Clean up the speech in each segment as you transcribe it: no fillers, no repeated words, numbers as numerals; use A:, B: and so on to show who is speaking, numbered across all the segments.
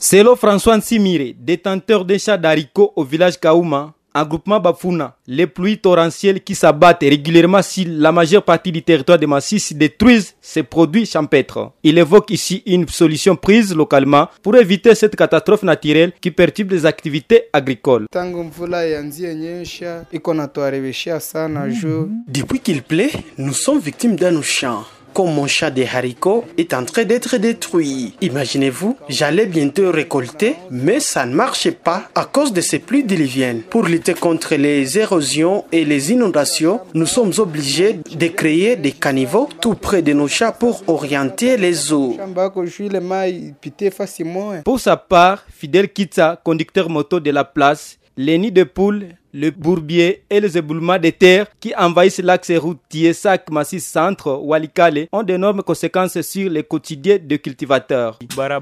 A: Selon François Nsimire, détenteur d'un champ d'haricots au village Kaouma, en groupement Bafuna, les pluies torrentielles qui s'abattent régulièrement sur la majeure partie du territoire de Masisi détruisent ces produits champêtres. Il évoque ici une solution prise localement pour éviter cette catastrophe naturelle qui perturbe les activités agricoles.
B: Depuis qu'il plaît, nous sommes victimes d'un champ. Comme mon champ de haricots est en train d'être détruit. Imaginez-vous, j'allais bientôt récolter, mais ça ne marchait pas à cause de ces pluies diluviennes. Pour lutter contre les érosions et les inondations, nous sommes obligés de créer des caniveaux tout près de nos champs pour orienter les eaux.
A: Pour sa part, Fidel Kitsa, conducteur moto de la place, les nids de poules, le bourbier et les éboulements de terre qui envahissent l'axe routier Sac-Massis Centre Walikale ont d'énormes conséquences sur les quotidiens de cultivateurs.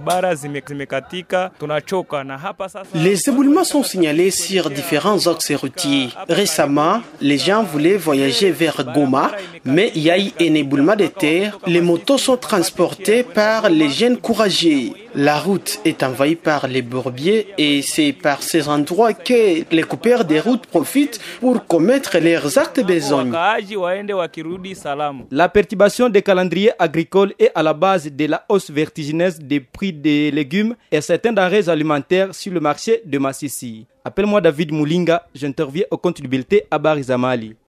B: Les éboulements sont signalés sur différents axes routiers. Récemment, les gens voulaient voyager vers Goma, mais il y a eu un éboulement de terre. Les motos sont transportées par les jeunes courageux. La route est envahie par les bourbiers et c'est par ces endroits que les coupeurs des routes profitent pour commettre leurs actes besogne.
A: La perturbation des calendriers agricoles est à la base de la hausse vertigineuse des prix des légumes et certains denrées alimentaires sur le marché de Masisi. Appelle-moi David Moulinga, j'interviens au compte du Bulletin à Barizamali.